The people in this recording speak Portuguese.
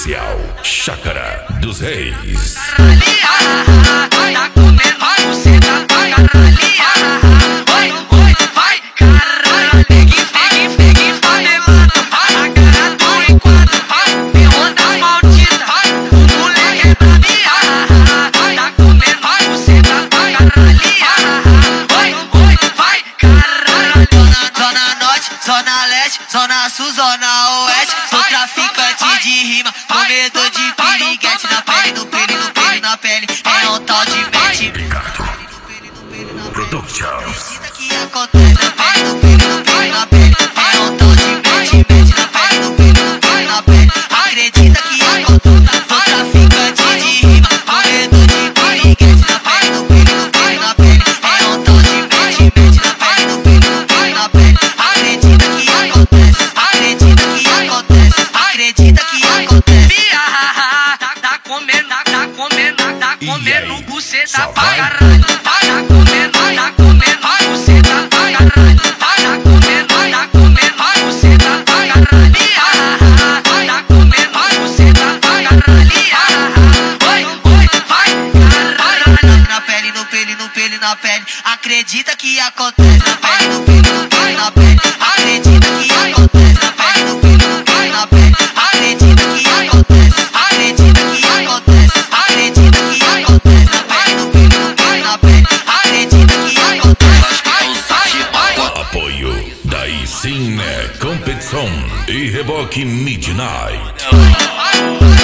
Especial Chácara dos Reis. Tá comendo buceta, vai, vai, vai, caralho, pegue, vai, levanta, a cara do enquadro, vai, onda maldita, o moleque é brabia, tá comendo buceta, vai, vai, caralho. Zona Norte, Zona Leste, Zona Sul, Zona Oeste, sou traficante de rima, comedor de piriguete na pele, no pele, na pele, é um tal de mente. Productions. Que acontece na pele, no pele, na pele, é um tal de mente na pele, no pele, na pele. Acredita que acontece, sou traficante de rima, comedor de piriguete na pele, no pele, na pele, é um tal de mente na pele, no pele, na pele. Acredita que acontece, acredita que acontece, acredita que acontece. Tá comendo buceta pra caralho, tá comendo buceta pra caralho, tá comendo buceta pra caralho, tá comendo buceta pra caralho, vai, caralho. Na pele, no pele, na pele, acredita que acontece, na pele, no pele, na pele, acredita que acontece, na pele, no pele, na pele, acredita que acontece, acredita que acontece, acredita que acontece, na pele, no pele, na pele, acredita que acontece. Apoio Daí Sim é Competição e Reboque Midnight.